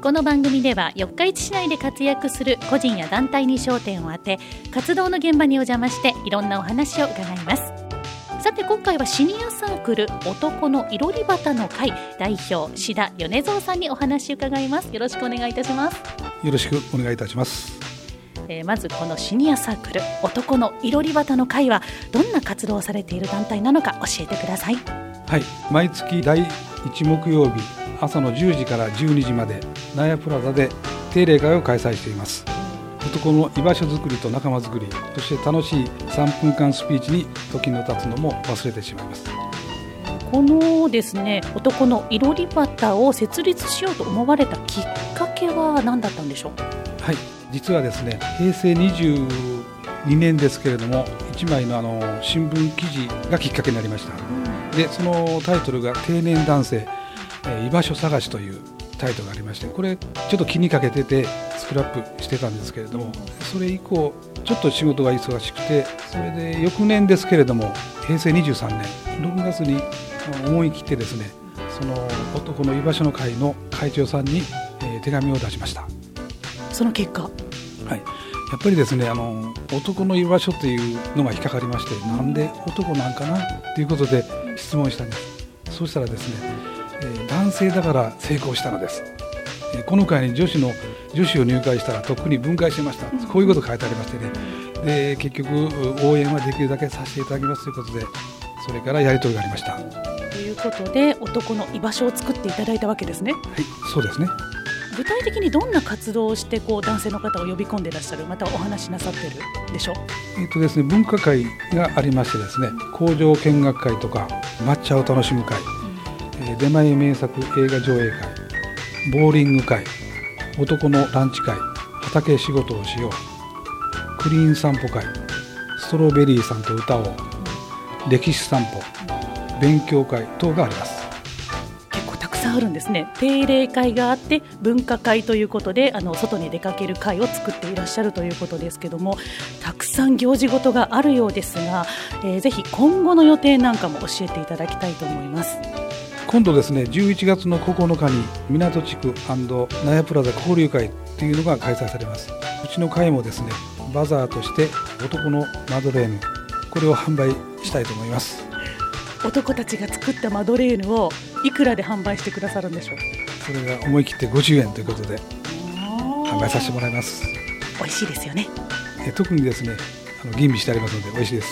この番組では四日市市内で活躍する個人や団体に焦点を当て、活動の現場にお邪魔していろんなお話を伺います。さて今回はシニアサークル男のいろり旗の会代表志田米蔵さんにお話を伺います。よろしくお願いいたします。 よろしくお願いいたします。 まずこのシニアサークル男のいろり旗の会はどんな活動をされている団体なのか教えてください。 はい、毎月第1木曜日朝の10時から12時まで納屋プラザで定例会を開催しています。男の居場所づくりと仲間づくり、そして楽しい3分間スピーチに時の経つのも忘れてしまいます。 このですね、男のいろり旗を設立しようと思われたきっかけは何だったんでしょう。 はい、実はですね、平成22年ですけれども、1枚の新聞記事がきっかけになりました。でそのタイトルが定年男性居場所探しというタイトルがありまして、これちょっと気にかけててスクラップしてたんですけれども、それ以降ちょっと仕事が忙しくて、それで翌年ですけれども平成23年6月に思い切ってですね、その男の居場所の会の会長さんに手紙を出しました。 その結果、 はい、やっぱりですね、男の居場所というのが引っかかりまして、なんで男なんかなということで質問したんです。そうしたらですね、男性だから成功したのです。この会に女子を入会したらとっくに分解しました。こういうこと書いてありましてね。で結局応援はできるだけさせていただきますということで、それからやり取りがありました。 ということで男の居場所を作っていただいたわけですね。 はい、そうですね。 具体的にどんな活動をして男性の方を呼び込んでいらっしゃる、またお話しなさっているでしょう。 ですね、文化会がありましてですね、工場見学会とか抹茶を楽しむ会、出前名作映画上映会、ボーリング会、男のランチ会、畑仕事をしよう、クリーン散歩会、ストロベリーさんと歌おう、歴史散歩、勉強会等があります。 結構たくさんあるんですね。定例会があって文化会ということで外に出かける会を作っていらっしゃるということですけども、たくさん行事事があるようですが、ぜひ今後の予定なんかも教えていただきたいと思います。 今度ですね、11月の9日に港地区&納屋プラザ交流会というのが開催されます。うちの会もですね、バザーとして男のマドレーヌ、これを販売したいと思います。 男たちが作ったマドレーヌをいくらで販売してくださるんでしょう。 それが思い切って50円ということで販売させてもらいます。 美味しいですよね。特にですね、吟味してありますので美味しいです。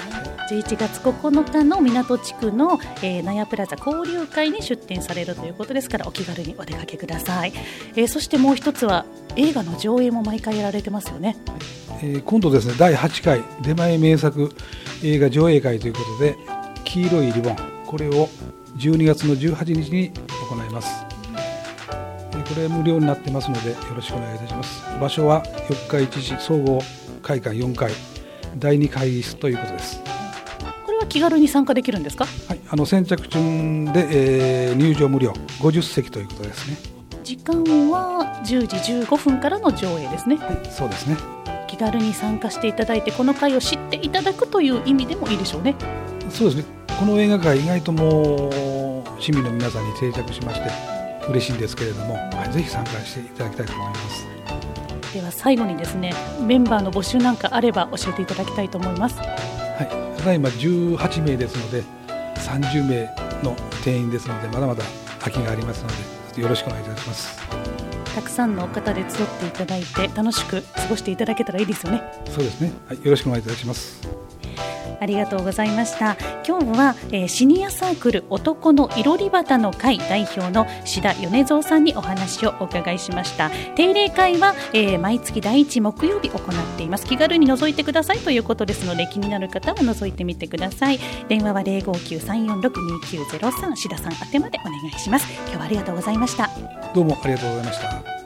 11月9日の港地区の納屋プラザ交流会に出展されるということですから、お気軽にお出かけください。そしてもう一つは映画の上映も毎回やられてますよね。 今度ですね、第8回出前名作映画上映会ということで、黄色いリボン、これを12月の18日に行います。これ無料になってますのでよろしくお願いいたします。場所は四日市市総合会館4階第2会議室ということです。 これは気軽に参加できるんですか。 はい、先着順で、入場無料50席ということですね。 時間は10時15分からの上映ですね。 はい、そうですね。 気軽に参加していただいて、この会を知っていただくという意味でもいいでしょうね。 そうですね。この映画会意外ともう市民の皆さんに定着しまして嬉しいんですけれども、ぜひ参加していただきたいと思います。 では最後にですね、メンバーの募集なんかあれば教えていただきたいと思います。 はい、ただいま18名ですので30名の定員ですので、まだまだ空きがありますのでよろしくお願いいたします。 たくさんの方で集っていただいて楽しく過ごしていただけたらいいですよね。 そうですね、はい、よろしくお願いいたします。 ありがとうございました。今日は、シニアサークル男のいろり旗の会代表の志田米蔵さんにお話をお伺いしました。定例会は、毎月第1木曜日行っています。気軽に覗いてくださいということですので、気になる方は覗いてみてください。電話は 059-346-2903 志田さん宛てまでお願いします。今日はありがとうございました。 どうもありがとうございました。